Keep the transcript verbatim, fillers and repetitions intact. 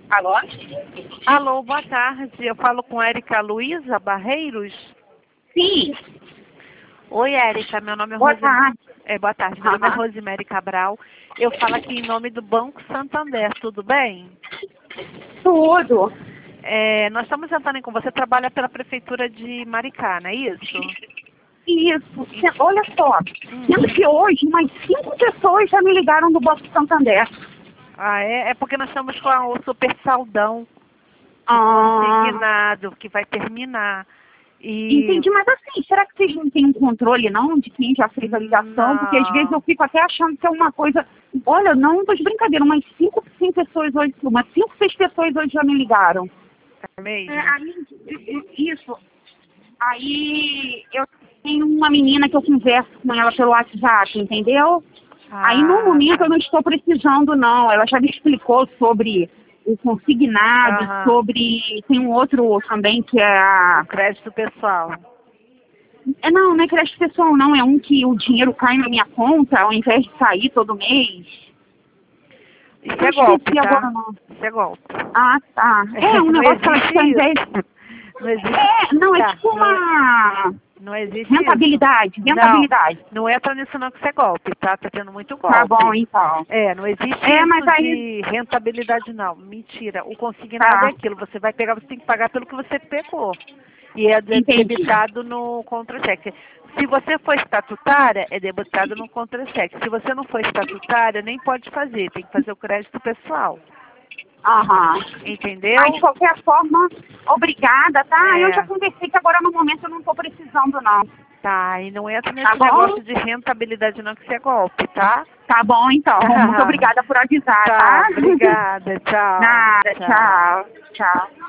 Alô? Alô, boa tarde. Eu falo com Érica Luísa Barreiros. Sim. Oi, Érica. Meu nome é Boa Rosi... tarde. É, boa tarde. Meu nome é Aham. Rosemary Cabral. Eu falo aqui em nome do Banco Santander. Tudo bem? Tudo. É, nós estamos entrando com você. Trabalha pela Prefeitura de Maricá, não é isso? Isso. Se- Olha só. Hum. Sendo que hoje umas cinco pessoas já me ligaram do Banco Santander. Ah, é? É porque nós estamos com a- o super saldão Ah, consignado, que vai terminar. E entendi, mas assim, será que vocês não têm um controle não de quem já fez a ligação? Porque às vezes eu não. fico até achando que é uma coisa. Olha, não tô de brincadeira, umas cinco, cinco pessoas hoje, umas cinco, seis pessoas hoje já me ligaram. É mesmo? É, aí, isso. Aí eu tenho uma menina que eu converso com ela pelo WhatsApp, entendeu? Aí no Ah, momento tá. eu não estou precisando não. Ela já me explicou sobre o consignado, Aham. sobre. Tem um outro também que é O a. crédito pessoal. É, não, não é crédito pessoal não, é um que o dinheiro cai na minha conta ao invés de sair todo mês. Isso Eu é golpe, esqueci agora tá? o nome. Isso é golpe. Ah, tá. É um Não negócio que ela existe fica ao invés. isso. Não existe. É, não, é Tá, tipo não, é- uma não existe isso. rentabilidade, Não, rentabilidade. não entra nisso não que isso é golpe, tá? Tá tendo muito Tá bom, golpe. então. É, não existe É, mas isso aí. de rentabilidade não. Mentira. O consignado é Tá, aquilo. Você vai pegar, você tem que pagar pelo que você pegou. E é de- entendi. debitado no contra-cheque. Se você for estatutária, é debitado no contra-cheque. Se você não for estatutária, nem pode fazer. Tem que fazer o crédito pessoal. Aham. Entendeu? Mas de qualquer forma, obrigada, tá? Eu já É. conversei que agora no momento eu não tô precisando, não. Tá, e não entra Tá nesse bom? negócio de rentabilidade não, que isso é golpe, tá? Tá bom, então. Muito obrigada por avisar, Tá, tá? obrigada. Tchau. Nada, Tchau. tchau. Tchau.